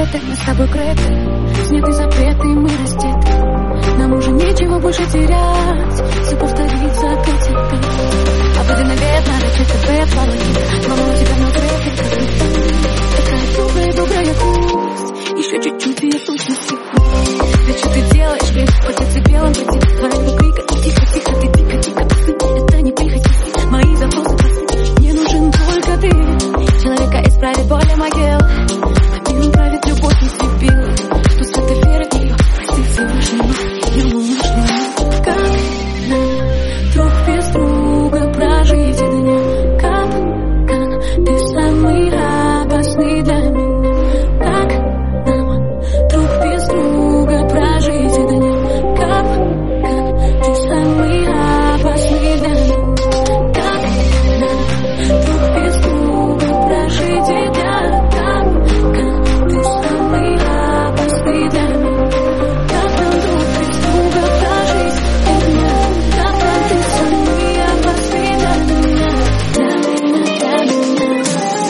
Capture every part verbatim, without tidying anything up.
секреты, мы с тобой крепки, сняты запреты, мы раздеты. Нам уже нечего больше терять, все повторится опять и опять. Обыденный вет, нарочитый бэт, волнует, волнует тебя внутри, такая добрая, добрая грусть. Еще чуть-чуть и я точно всего. Ведь что ты делаешь, ведь хочется белым прийти. Твоя крика, тихо, тихо, ты тихо, тихо, тихо, это не прихоти. Мои запросы просты, мне нужен только ты. Человека исправит более могил, а миром правит любовь и сибил. Что свято верит в нее, прости Всевышнего, ее умышленного. Как нам друг без друга прожить и дня? Как, как ты самый опасный для меня? Как нам друг без друга прожить и дня? Как, как ты самый опасный для меня? Как нам друг без друга прожить и дня? Как, как ты самый опасный для меня? Как нам друг без друга прожить и дня? Как, как ты самый опасный для меня? Для меня, для меня.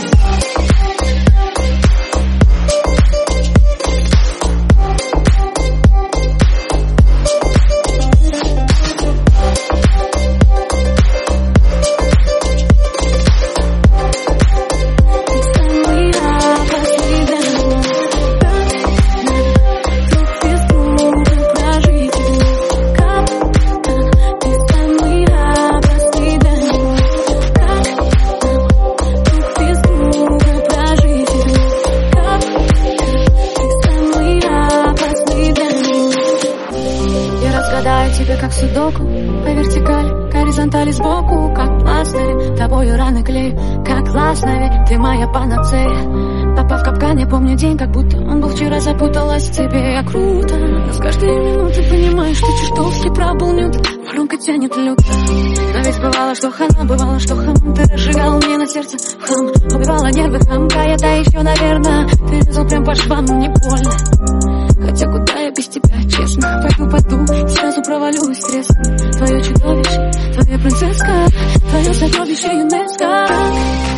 Тебе как судоку, по вертикали, горизонтали сбоку, как пластырь, тобою раны клею, как ластове, ты моя панацея. Попав в капкан, я помню день, как будто он был вчера, запуталась в тебе, я круто. Но с каждой минуты понимаешь, что чертовски пробыл Ньютон, воронка тянет люто. Но ведь бывало, что хана, бывало, что хам, ты разжигал мне на сердце хам, убивала нервы хамка, я та еще, наверное, ты резал прям по швам, не больно. Хотя куда я без тебя, честно, пойду, пойду, сразу провалюсь, тресну. Твое чудовище, твоя принцесска, твое сокровище ЮНЕСКО.